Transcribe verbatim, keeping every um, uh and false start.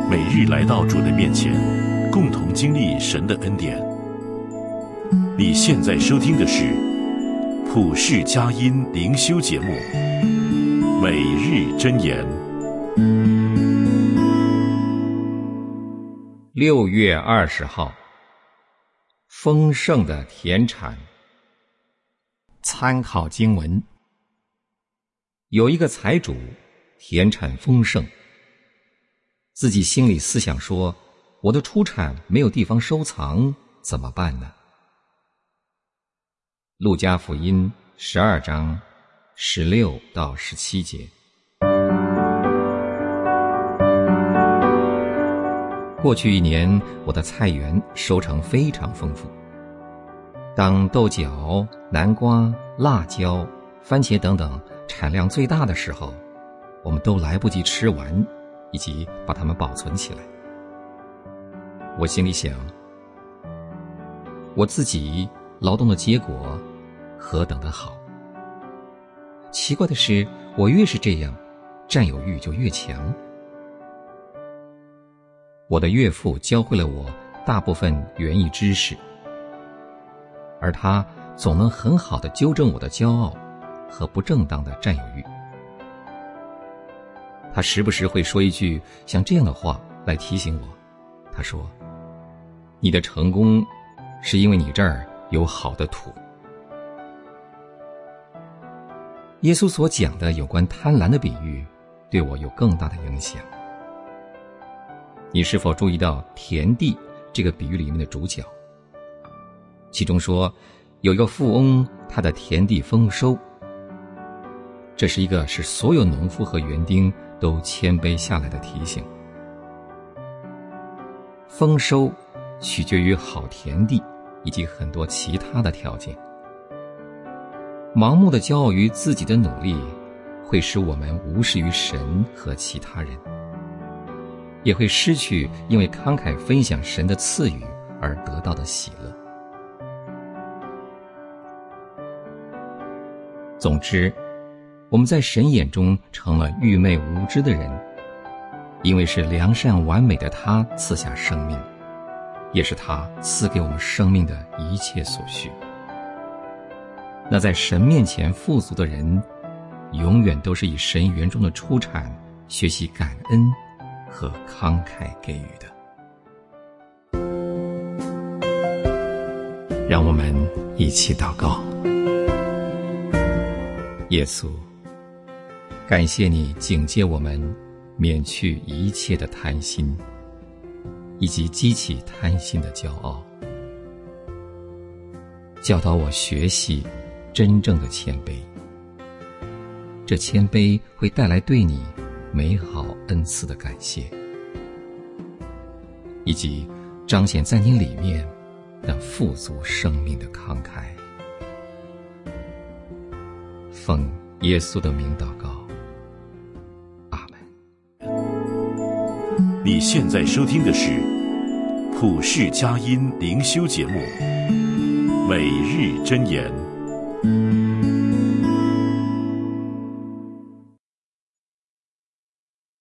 每日来到主的面前，共同经历神的恩典。你现在收听的是普世佳音灵修节目《每日箴言》。 六月二十号，丰盛的田产。参考经文：有一个财主，田产丰盛，自己心里思想说，我的出产没有地方收藏，怎么办呢？路加福音十二章十六到十七节。过去一年，我的菜园收成非常丰富。当豆角、南瓜、辣椒、番茄等等产量最大的时候，我们都来不及吃完，以及把它们保存起来。我心里想，我自己劳动的结果何等的好。奇怪的是，我越是这样，占有欲就越强。我的岳父教会了我大部分园艺知识，而他总能很好地纠正我的骄傲和不正当的占有欲。他时不时会说一句像这样的话来提醒我。他说，你的成功是因为你这儿有好的土。耶稣所讲的有关贪婪的比喻对我有更大的影响。你是否注意到田地这个比喻里面的主角？其中说，有一个富翁，他的田地丰收。这是一个使所有农夫和园丁都谦卑下来的提醒。丰收取决于好田地以及很多其他的条件。盲目的骄傲于自己的努力，会使我们无视于神和其他人，也会失去因为慷慨分享神的赐予而得到的喜乐。总之，我们在神眼中成了愚昧无知的人，因为是良善完美的他赐下生命，也是他赐给我们生命的一切所需。那在神面前富足的人，永远都是以神园中的出产学习感恩和慷慨给予的。让我们一起祷告。耶稣，感谢你警戒我们免去一切的贪心，以及激起贪心的骄傲，教导我学习真正的谦卑。这谦卑会带来对你美好恩赐的感谢，以及彰显在你里面那富足生命的慷慨。奉耶稣的名祷告，阿们。 你现在收听的是普世佳音灵修节目《每日箴言》。